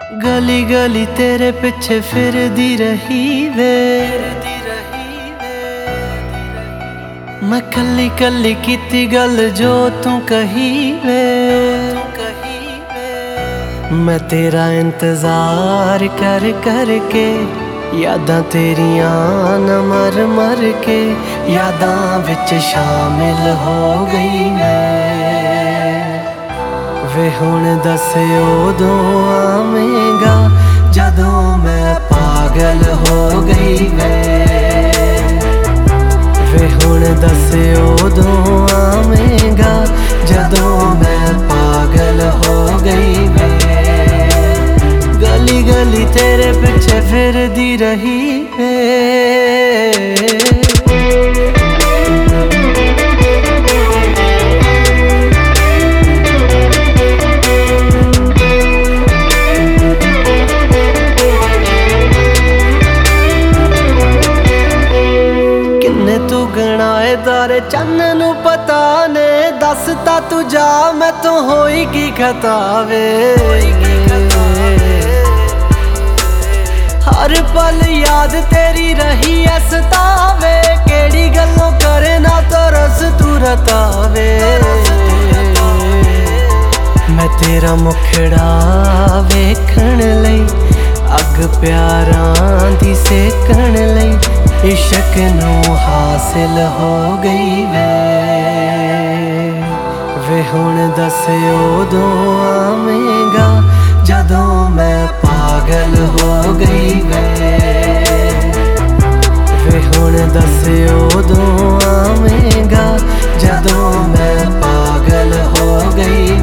गली गली तेरे पिछे फिरदी रही वे, मैं कली कली कीती गल जो तू कही वे। मैं तेरा इंतजार कर कर के यादां तेरियां न मर मर के यादां विच शामिल हो गई मैं। वे हुण दस उदों आवेगा जदों मैं पागल हो गई वे हुण दस उदों आवेगा जदों मैं पागल हो गई वे। गली गली तेरे पिछे फिरदी रही वे। तू गणाए तारे चन्न नू पता ने दसता तू जा मैं तो होई की खतावे। हर पल याद तेरी रही है सतावे केड़ी गल्लों करे ना तो रस तू रतावे। मैं तेरा मुखड़ा वेखण लई अग प्यारां दी सेकण लई इश्क नू हासिल हो गई वे हुण दस उदों आवेगा जदों मैं पागल हो गई वे हुण दस उदों आवेगा जदों मैं पागल हो गई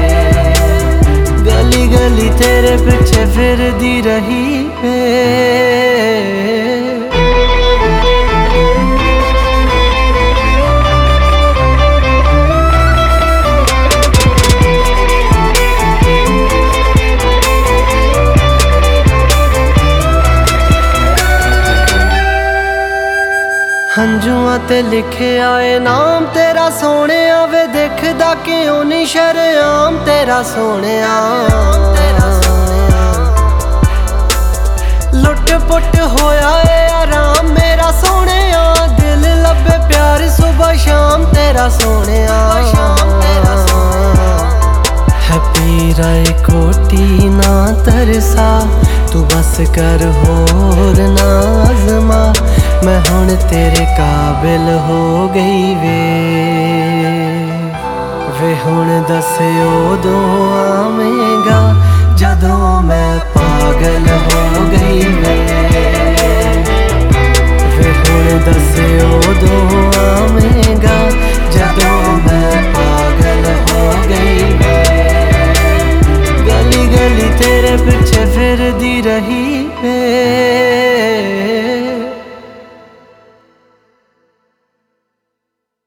गली गली तेरे पिछे फिरदी रही हंजुआं ते लिखे आए नाम तेरा सोने वे देखदा क्यों नहीं शरेआम तेरा सोने। लुट पुट होया ए आराम मेरा सोने दिल लबे प्यार सुबह शाम तेरा सोने। है पीरा कोटी ना तरसा तू बस कर होर ना आज़मा मैं हुण तेरे काबिल हो गई वे हुण दस उदों आवेगा जदों मैं पागल हो गई वे हुण दस उदों आवेगा जदों मैं पागल हो गई गली गली तेरे पिछे फिरदी रही